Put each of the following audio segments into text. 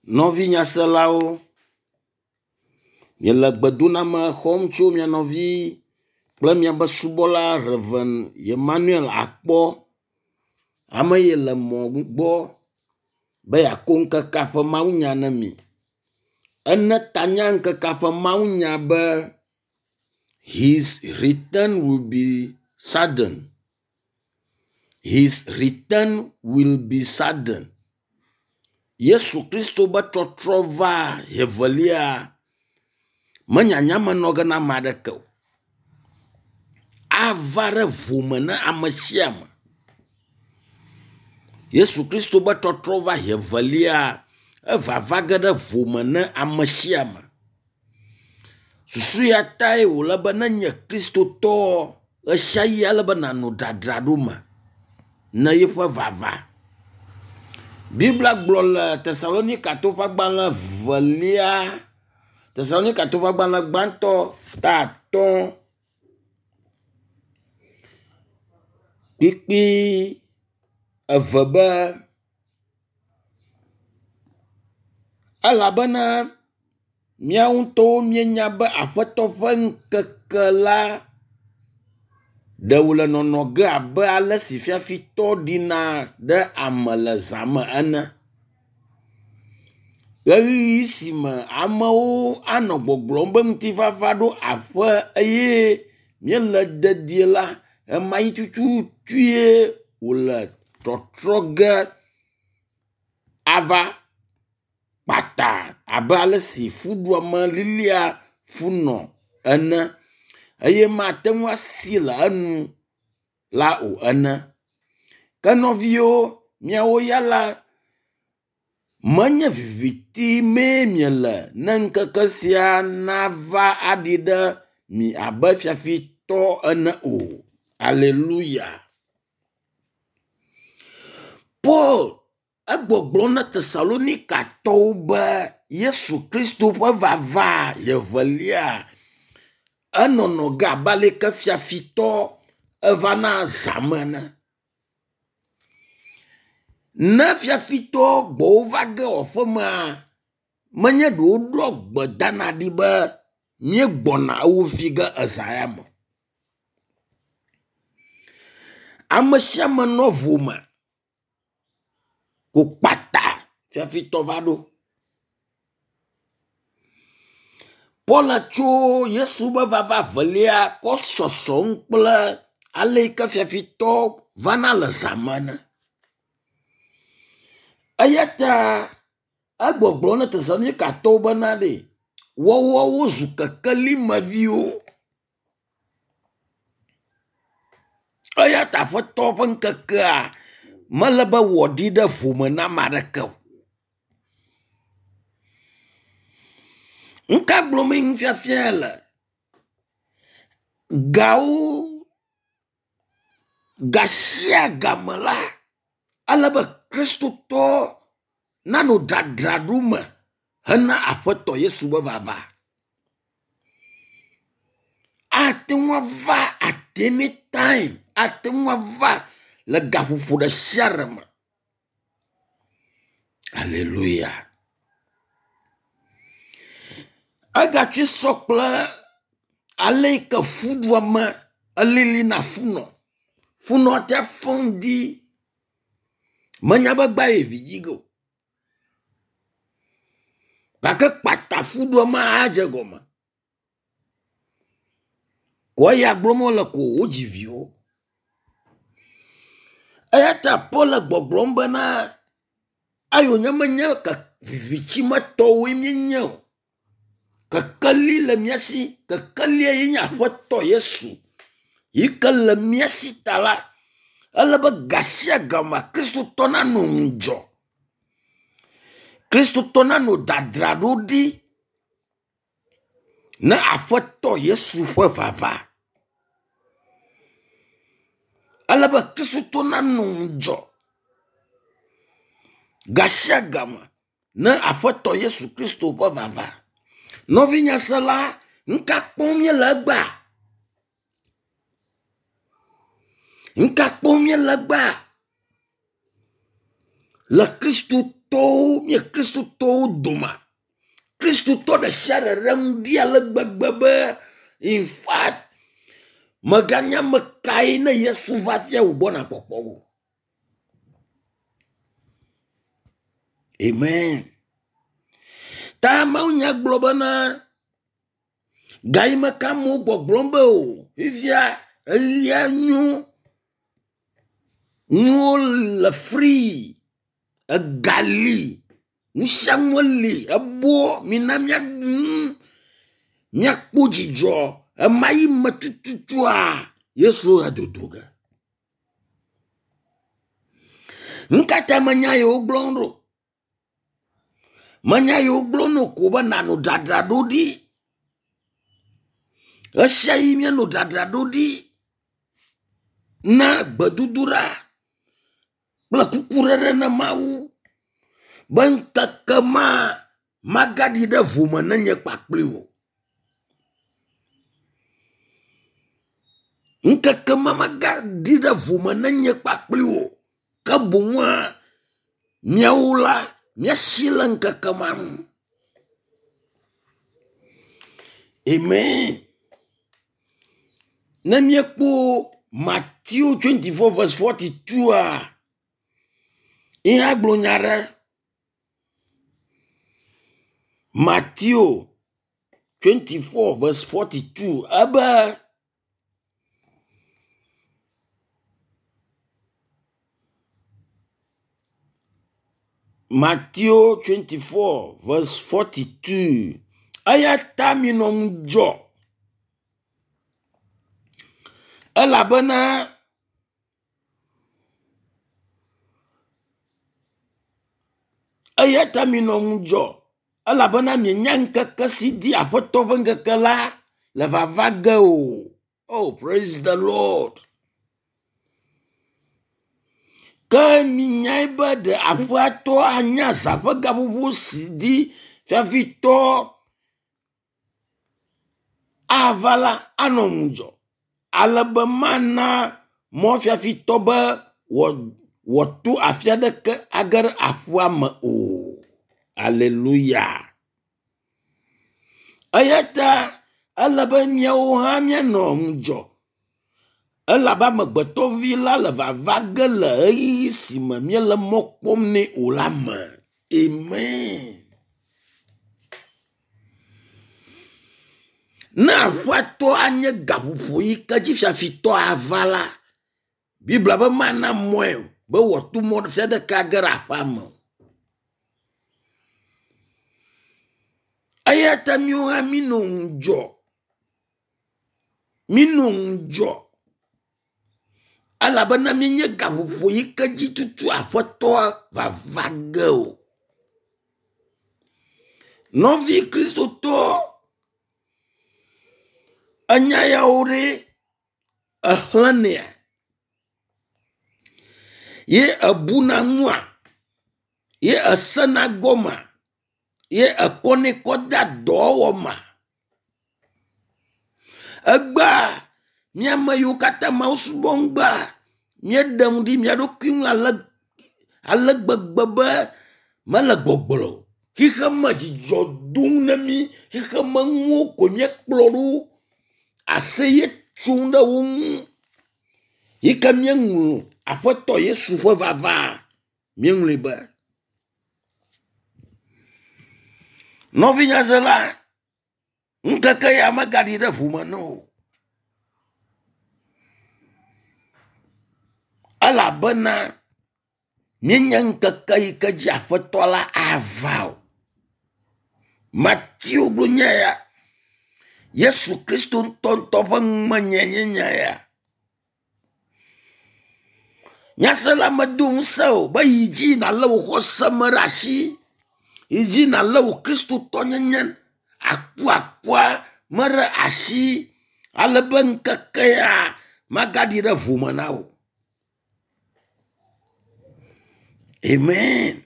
Novi nyaselao, miele gbedoname xɔm tso mia nɔvi kple miabe subɔla Reverend Emmanuel Akpɔ, ame yi le mɔ gbɔ be yakɔ ŋkekea ƒe mawunya na mi. Ene tanya ŋkekea ƒe mawunya be his return will be sudden. His return will be sudden. Yesu Kristo be trɔtrɔ va hevelia menyanya me nɔ ge na ame aɖeke o. Ava ɖe vo me ne ame sia ame. Yesu Kristo be trɔtrɔ va hevelia evava ge ɖe vo me ne ame sia ame. Susu ya tae wòle be ne nye kristotɔ esia yi ale be nanɔ dzadzraɖo me ne yeƒe vava. Biblia gblɔ le Tesalonika to ƒe agbalẽ velia, Tesalonika to ƒe agbalẽ gbãtɔ ta 5 kpikpi eve be elabena míawo ŋutɔwo míenya be aƒetɔ ƒe ŋkeke la ɖe wòle nɔnɔ ge abe ale si fiafitɔ ɖina ɖe ame le zã me ene. Ɣeyiɣi si me amewo anɔ gbɔgblɔm be ŋutifafa ɖo aƒe eye míele dedie la, ema yi tututue wòle trɔtrɔ ge ava kpata abe ale si fuɖuame lilia funɔ ene eye mate ŋu asi le enu la o ene. Ke nɔviwo, miawo ya la, menye viviti mee miele ne ŋkeke sia nava aɖi ɖe mi abe fiafitɔ ene o. Aleluya. Paul egbɔgblɔ na Tesalonikatɔwo be Yesu Kristo ƒe vava hevelia enɔnɔ ge abe aleke fiafitɔ evana zãme ene. Ne fiafitɔ gbɔwo va ge wɔƒemea, menye ɖewo ɖɔ gbedana ɖi be míegbɔna ewo fi ge ezã ya me. Ame sia ame nɔ vo me ko kpata fiafitɔ va ɖo. Paul tso Yesu be vava velia kɔ sɔsɔm kple ale yi ke fiafitɔ vana le zã me ne. Eya ta egbɔgblɔ ne Tesalonikatɔwo bena ɖe wɔwɔwo zu kekeli meviwo. Eya ta aƒetɔ ƒe ŋkekea mele be wòaɖi ɖe vo me na ame aɖeke o. Ŋka gblɔm nufiafia le gawo gasia game la, alebe kristotɔ nanɔ dzadzraɖo me hena aƒetɔ Yesu be vava. Ate ŋu va at any time, ate ŋu va le gaƒoƒo ɖe sia ɖe me. Aleluya. Egatsui sɔ kple ale yi ke fuɖuame elili na funɔ. Funɔ te fɔm di menya be gba ye vidzi ge o. Gake kpata fuɖuame adze gɔme. Ko eya gblɔm le ko wodzi viwo. Eya ta Paul gbɔgblɔm bena ayo menye vivitsi metɔwoe míenye o. Kekeli le mía si, kekelia ye nye aƒetɔ Yesu. Yi ke le mía si ta la, ele be gasia gama kristotɔ nanɔ ŋudzɔ. Kristotɔ nanɔ dadraɖo ɖi ne aƒetɔ Yesu ƒe vava. Ele be kristotɔ nanɔ ŋudzɔ gasia gama ne aƒetɔ Yesu Kristo ƒe vava. Nɔvi nyasela, ŋka kpɔm míele egbea. Ŋka kpɔm míele egbea. Le Kristo to mi Kristo to doma. Kristo to de share rem dia le gbegbe. In fact, maganya mekai na Yesu vatia ubona popo. Amen. Ta mau nya globana. Gai makamu gbogbombo. Ifia elia nyu la free a gali nushamwali a bo minamya nyakpuji jo a mai matututua Yesu adodoga nkata manyayo gblondo kuba nanu dadadodi a shaimya no dadadodi na badudura bla kukurere na mau bantakama magadi da vuma na nye kpakpliwo nkakama magadi da vuma na nye kpakpliwo kabunwa nyaula nyashila nkakama. Amen. Na miekpo Matthew 24 verse 42 Iha glonyara Matthew 24 verse 42 aba Matthew 24 verse 42 ayata minom jo alabana ayata minom jo alabana nyanka kasidi apoto vengakala la vavaga o. Oh, praise the Lord. Ka minyaiba de apato anya zavaga bubu sidi favito avala anomjo alabamana mo favito ba watu afiada ke agar afwama o. Hallelujah. Ayata alabanya o hamya nomjo alaba magbeto vila le vavaga le isi me miele mokpom ne olama. Amen. Na wato anye gabupo yi kaji fito avala Bibla ba mana moyo ba watu mo fede kagara fama. Ayata miwa minunjo alabana minye gabupo yi kaji tutu afoto vavaga. Novi Kristo to anyaya ore ahlania ye abuna nwa ye asana goma ye akone koda dowoma agba nyama yukata mausbongba nyedam di nyado king alagbagba malagbogbolo hikama jodung nami hikama ngoko nyekploru aseye chunda wung hikamyengu apoto Yesu fo vava miengliba novinya zela nkaka ya magadi da fumano ala bana nyenyan kaka ikaji apoto la avao Matthew blunya ya Yesu Kristo tonto manyenya ya nyasala madung sao ba yiji na lawo hosamarashi yiji na lawo Kristo tonyenyen akwa mara ashi alaban kakaya magadi da vumanao. Amen.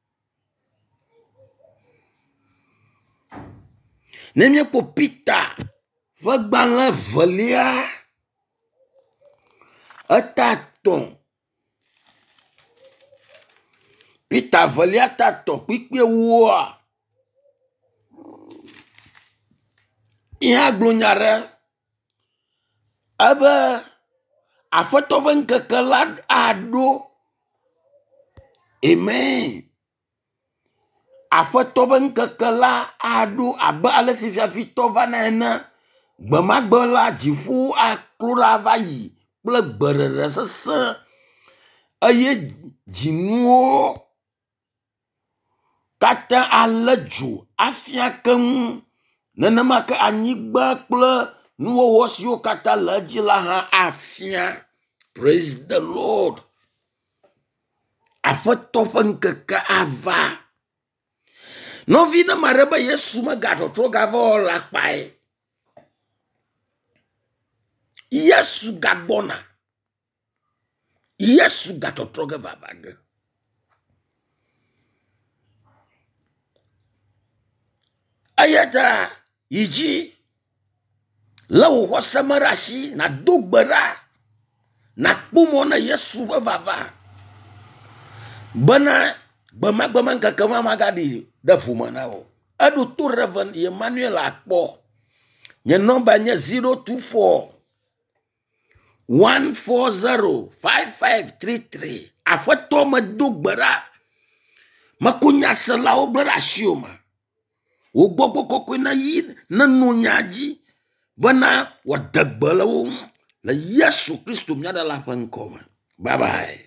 Nemye popita vagbanla valia ataton Peter veliata to kpikpe woa. Ia glunyare. Aba afoto ben kekelad ado. Amen. Afoto ben kekela ado aba ale sifia fito vanena. Gbemagbola jifu aklura vayi. Ple gberere sese. Aye jinuo. Kata alejo afia kem. Nenema ke anyigba kple nuwo siwo kata leji la ha afia. Praise the Lord. Afoto fen keke ava. No vi na mareba Yesu magato troga vola kpai. Yesu gagbona. Yesu gato troga vavaga. Ayata iji lawo hosamarashi na dogbara na kpumo na Yesu vava. Bana bama kakama magadi da fumanao. Adu to reven Emmanuel akpo. Nye number nye 024 140 5533. Afoto ma dogbara. Makunya sela ogbara shioma. Ogbogbo koko na yid na nunyaji. Bana wadagbala la Yesu Kristo mnyada la pankoma. Bye bye.